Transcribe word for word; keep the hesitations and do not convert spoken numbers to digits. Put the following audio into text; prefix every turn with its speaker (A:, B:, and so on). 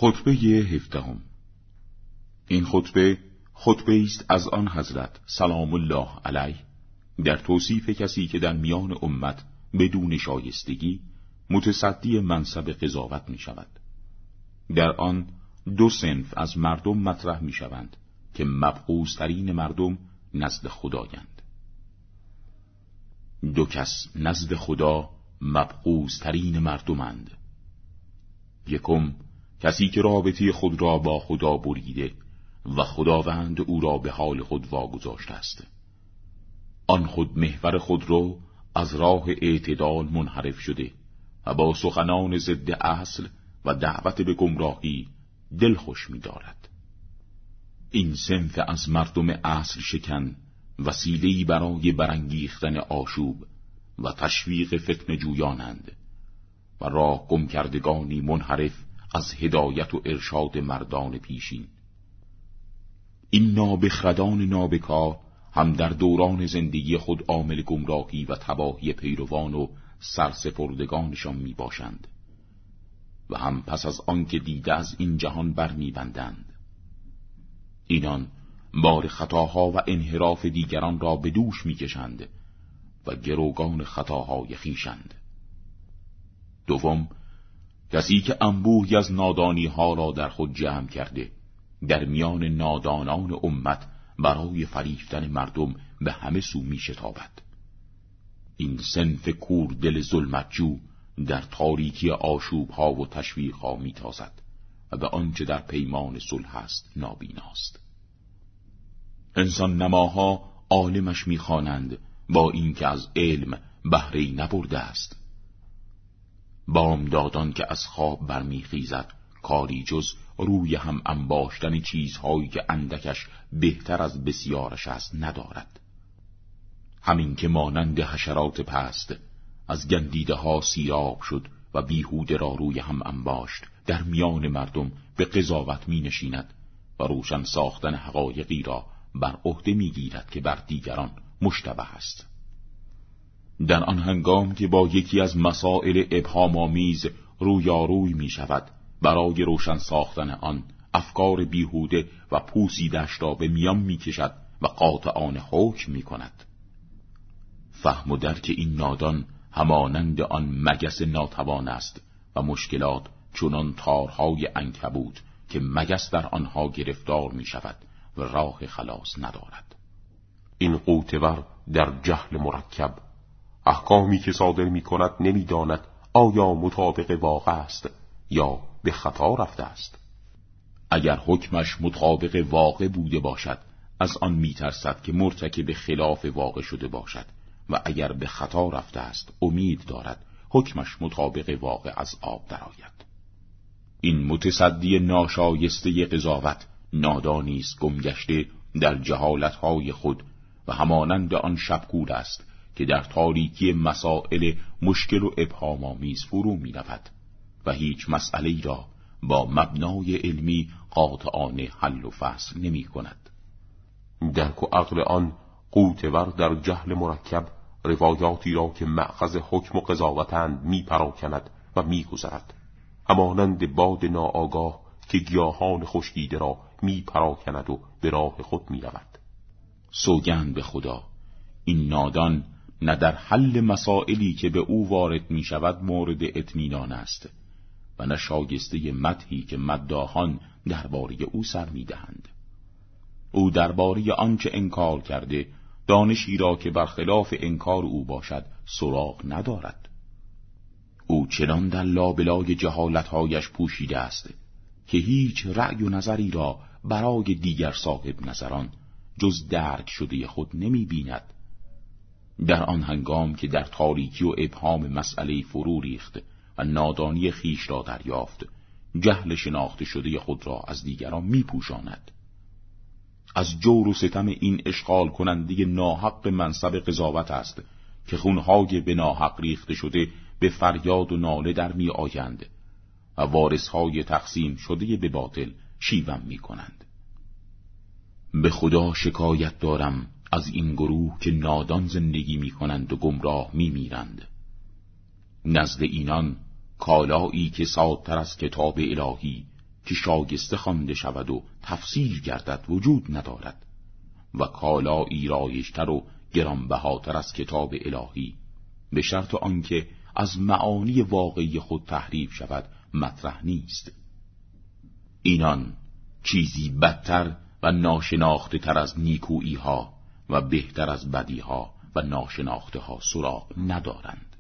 A: خطبه هفدهم. این خطبه خطبه است از آن حضرت سلام الله علیه در توصیف کسی که در میان امت بدون شایستگی متصدی منصب قضاوت می شود. در آن دو صنف از مردم مطرح می شوند که مبغوض‌ترین مردم نزد خدایند. دو کس نزد خدا مبغوض‌ترین مردمند. یکم کسی که رابطه خود را با خدا بریده و خداوند او را به حال خود واگذاشته است. آن خود محور خود را از راه اعتدال منحرف شده و با سخنان ضد اصل و دعوت به گمراهی دل خوش می دارد. این صنف از مردم اصل شکن وسیله‌ای برای برانگیختن آشوب و تشویق فتنه جویانند و راه گم کردگانی منحرف از هدایت و ارشاد مردان پیشین. این نابخردان نابکار هم در دوران زندگی خود عامل گمراهی و تباهی پیروان و سرسپردگانشان می باشند و هم پس از آنکه دیده از این جهان بر می بندند. اینان بار خطاها و انحراف دیگران را به دوش می کشند و گروگان خطاهای خویشند. دوم، کسی که انبوهی از نادانی ها را در خود جمع کرده در میان نادانان امت برای فریفتن مردم به همه سو می شتابد. این صنف کور دل ظلمتجو در تاریکی آشوب ها و تشویق ها می تازد و به آنچه در پیمان صلح است نابیناست. انسان نماها عالمش می خوانند با اینکه از علم بهره‌ای نبرده است. بامدادان که از خواب برمیخیزد کاری جز روی هم انباشتن چیزهایی که اندکش بهتر از بسیارش است ندارد. همین که مانند حشرات پست از گندیده ها سیراب شد و بیهوده را روی هم انباشت، در میان مردم به قضاوت می نشیند و روشن ساختن حقایقی را بر عهده می گیرد که بر دیگران مشتبه است. در آن هنگام که با یکی از مسائل ابهام‌آمیز رویاروی می شود، برای روشن ساختن آن افکار بیهوده و پوسیدش را به میان می کشد و قاطعانه حکم می کند. فهم و درک این نادان همانند آن مگس ناتوان است و مشکلات چنان تارهای عنکبوت که مگس در آنها گرفتار می شود و راه خلاص ندارد.
B: این قوتور در جهل مرکب احکامی که صادر می کند نمی داند آیا مطابق واقع است یا به خطا رفته است.
A: اگر حکمش مطابق واقع بوده باشد از آن می ترسد که مرتکب خلاف واقع شده باشد و اگر به خطا رفته است امید دارد حکمش مطابق واقع از آب درآید. این متصدی ناشایسته قضاوت نادانی است گمگشته در جهالتهای خود و همانند آن شبگور است که در تاریکی مسائل مشکل و ابهام‌آمیز فرو می رود و هیچ مسئله‌ای را با مبنای علمی قاطعانه حل و فصل نمی کند.
B: درک و عقل آن قوتور در جهل مرکب روایاتی را که مأخذ حکم و قضاوتند می پراکند و می گذرد، همانند باد ناآگاه که گیاهان خشکیده را می پراکند و به راه خود می رود.
A: سوگند به خدا، این نادان نه در حل مسائلی که به او وارد می شود مورد اطمینان است و نه شایسته مدحی که مداحان درباره او سر می دهند. او درباره آنچه انکار کرده دانشی را که برخلاف انکار او باشد سراغ ندارد. او چنان در لابلای جهالتهایش پوشیده است که هیچ رأی و نظری را برای دیگر صاحب نظران جز درک شده خود نمی بیند. در آن هنگام که در تاریکی و ابهام مسئله فرو ریخت و نادانی خیش را دریافت، جهل شناخته شده خود را از دیگران می پوشاند. از جور و ستم این اشغال کننده ناحق منصب قضاوت است که خونهای به ناحق ریخته شده به فریاد و ناله در می آیند و وارثهای تقسیم شده به باطل شیون می کنند. به خدا شکایت دارم از این گروه که نادان زندگی می کنند و گمراه می میرند. نزد اینان کالایی که سادتر از کتاب الهی که شاگسته خوانده شود و تفصیل گردد وجود ندارد و کالایی رایشتر و گرانبهاتر از کتاب الهی به شرط آنکه از معانی واقعی خود تحریف شود مطرح نیست. اینان چیزی بدتر و ناشناخته تر از نیکویی ها و بهتر از بدی ها و ناشناخته ها سراغ ندارند.